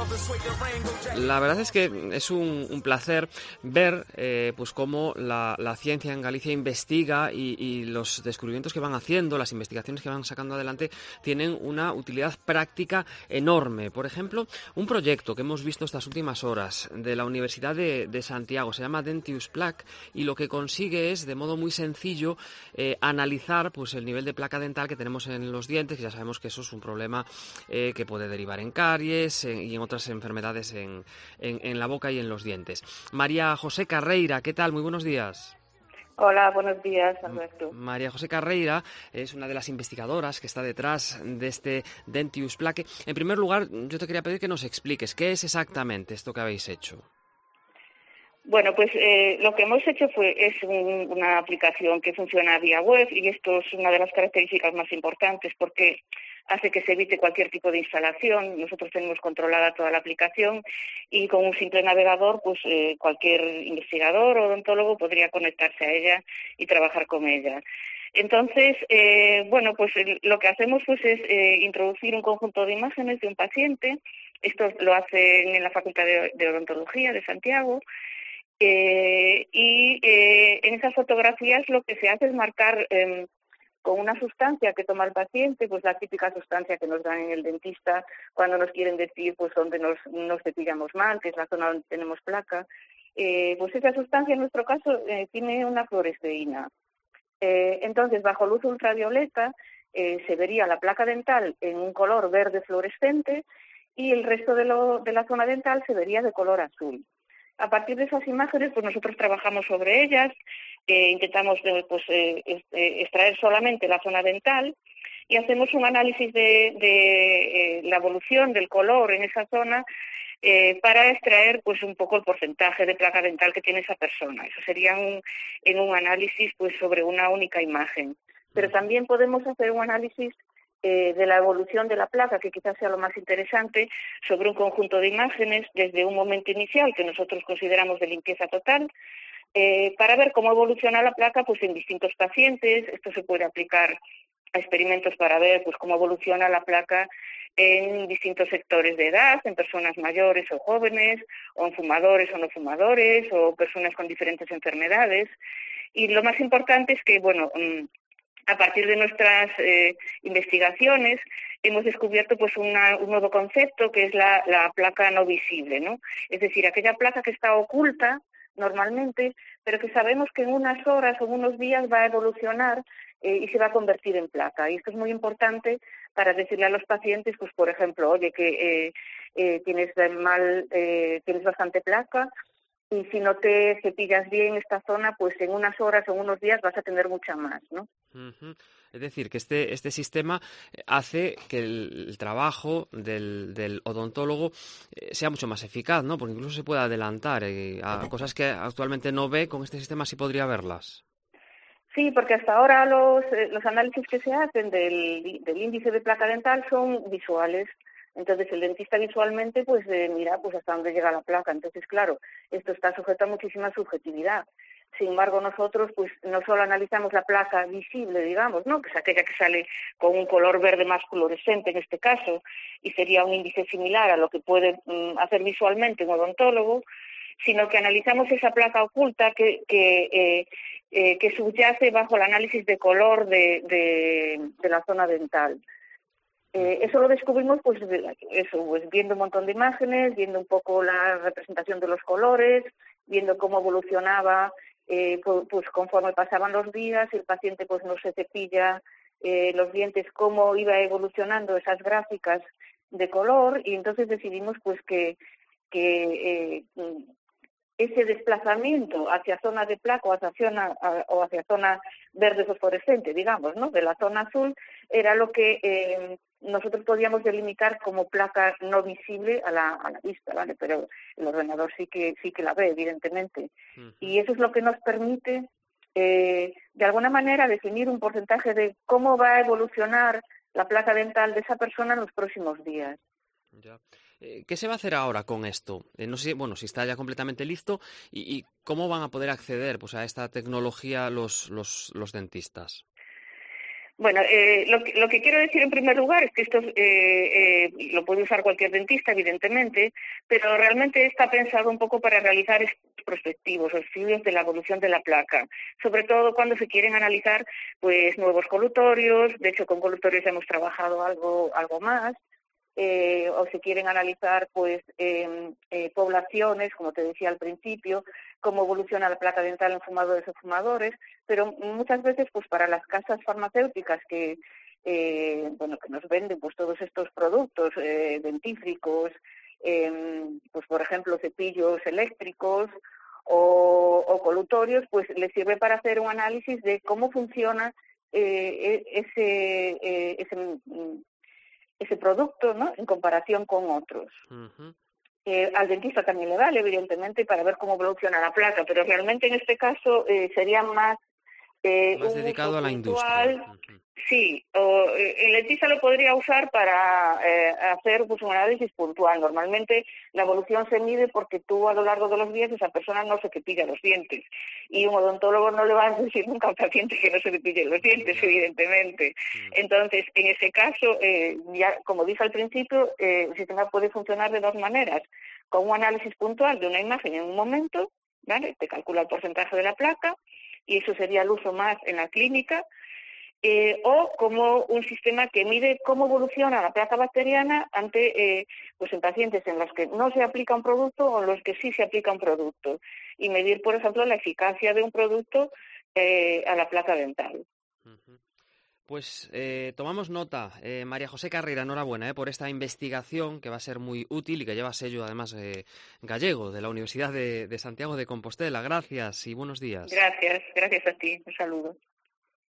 La verdad es que es un placer ver pues cómo la ciencia en Galicia investiga y los descubrimientos que van haciendo, las investigaciones que van sacando adelante, tienen una utilidad práctica enorme. Por ejemplo, un proyecto que hemos visto estas últimas horas de la Universidad de Santiago se llama Dentius Plaque y lo que consigue es, de modo muy sencillo, analizar pues el nivel de placa dental que tenemos en los dientes, que ya sabemos que eso es un problema que puede derivar en caries y en otras enfermedades en la boca y en los dientes. María José Carreira, ¿qué tal? Muy buenos días. Hola, buenos días, Alberto. María José Carreira es una de las investigadoras que está detrás de este Dentius Plaque. En primer lugar, yo te quería pedir que nos expliques qué es exactamente esto que habéis hecho. Bueno, pues lo que hemos hecho es una aplicación que funciona vía web y esto es una de las características más importantes porque hace que se evite cualquier tipo de instalación. Nosotros tenemos controlada toda la aplicación y con un simple navegador, pues cualquier investigador o odontólogo podría conectarse a ella y trabajar con ella. Entonces, bueno, pues lo que hacemos pues es introducir un conjunto de imágenes de un paciente. Esto lo hacen en la Facultad de Odontología de Santiago. En esas fotografías lo que se hace es marcar con una sustancia que toma el paciente, pues la típica sustancia que nos dan en el dentista cuando nos quieren decir pues dónde nos cepillamos mal, que es la zona donde tenemos placa. Pues esa sustancia en nuestro caso tiene una fluoresceína. Entonces, bajo luz ultravioleta se vería la placa dental en un color verde fluorescente y el resto de la zona dental se vería de color azul. A partir de esas imágenes, pues nosotros trabajamos sobre ellas, intentamos extraer solamente la zona dental y hacemos un análisis de la evolución del color en esa zona para extraer pues un poco el porcentaje de placa dental que tiene esa persona. Eso sería en un análisis pues sobre una única imagen. Pero también podemos hacer un análisis de la evolución de la placa, que quizás sea lo más interesante, sobre un conjunto de imágenes desde un momento inicial que nosotros consideramos de limpieza total, para ver cómo evoluciona la placa pues en distintos pacientes. Esto se puede aplicar a experimentos para ver pues cómo evoluciona la placa en distintos sectores de edad, en personas mayores o jóvenes, o en fumadores o no fumadores, o personas con diferentes enfermedades. Y lo más importante es que, bueno, a partir de nuestras investigaciones hemos descubierto pues un nuevo concepto que es la placa no visible, ¿no? Es decir, aquella placa que está oculta normalmente, pero que sabemos que en unas horas o en unos días va a evolucionar y se va a convertir en placa. Y esto es muy importante para decirle a los pacientes, pues por ejemplo, oye, que tienes bastante placa, y si no te cepillas bien esta zona, pues en unas horas o en unos días vas a tener mucha más, ¿no? Uh-huh. Es decir, que este sistema hace que el trabajo del odontólogo sea mucho más eficaz, ¿no? Porque incluso se puede adelantar a cosas que actualmente no ve, con este sistema sí podría verlas. Sí, porque hasta ahora los análisis que se hacen del índice de placa dental son visuales. Entonces el dentista visualmente pues mira pues hasta dónde llega la placa. Entonces, claro, esto está sujeto a muchísima subjetividad. Sin embargo, nosotros pues no solo analizamos la placa visible, digamos, ¿no? Que es aquella que sale con un color verde más fluorescente en este caso, y sería un índice similar a lo que puede hacer visualmente un odontólogo, sino que analizamos esa placa oculta que subyace bajo el análisis de color de la zona dental. Eso lo descubrimos pues viendo un montón de imágenes, viendo un poco la representación de los colores, viendo cómo evolucionaba pues conforme pasaban los días, el paciente pues no se cepilla los dientes, cómo iba evolucionando esas gráficas de color, y entonces decidimos pues que ese desplazamiento hacia zona de placa o hacia zona verde fosforescente, digamos, ¿no? De la zona azul, era lo que nosotros podíamos delimitar como placa no visible a la vista, ¿vale? Pero el ordenador sí que la ve, evidentemente. Uh-huh. Y eso es lo que nos permite, de alguna manera, definir un porcentaje de cómo va a evolucionar la placa dental de esa persona en los próximos días. Ya. ¿Qué se va a hacer ahora con esto? No sé, bueno, si está ya completamente listo y cómo van a poder acceder pues a esta tecnología los dentistas. Bueno, lo que quiero decir en primer lugar es que esto lo puede usar cualquier dentista, evidentemente, pero realmente está pensado un poco para realizar estudios prospectivos, estudios de la evolución de la placa, sobre todo cuando se quieren analizar pues nuevos colutorios. De hecho, con colutorios hemos trabajado algo más. O se quieren analizar pues poblaciones, como te decía al principio, cómo evoluciona la placa dental en fumadores o fumadores, pero muchas veces pues para las casas farmacéuticas que nos venden pues todos estos productos dentífricos, pues por ejemplo cepillos eléctricos o colutorios, pues les sirve para hacer un análisis de cómo funciona ese producto, ¿no?, en comparación con otros. Uh-huh. Al dentista también le vale, evidentemente, para ver cómo evoluciona la placa, pero realmente en este caso sería más Más un dedicado uso a la industria. puntual. Sí, el dentista lo podría usar para hacer pues, un análisis puntual. Normalmente la evolución se mide porque tú a lo largo de los días esa persona no se cepilla los dientes y un odontólogo no le va a decir nunca a un paciente que no se cepille los dientes, evidentemente. Entonces, en ese caso, ya como dije al principio, el sistema puede funcionar de dos maneras. Con un análisis puntual de una imagen en un momento, ¿vale? Te calcula el porcentaje de la placa y eso sería el uso más en la clínica. O como un sistema que mide cómo evoluciona la placa bacteriana ante pues en pacientes en los que no se aplica un producto o en los que sí se aplica un producto y medir, por ejemplo, la eficacia de un producto a la placa dental. Pues tomamos nota. María José Carrera, enhorabuena por esta investigación que va a ser muy útil y que lleva sello además gallego de la Universidad de Santiago de Compostela. Gracias y buenos días. Gracias a ti. Un saludo.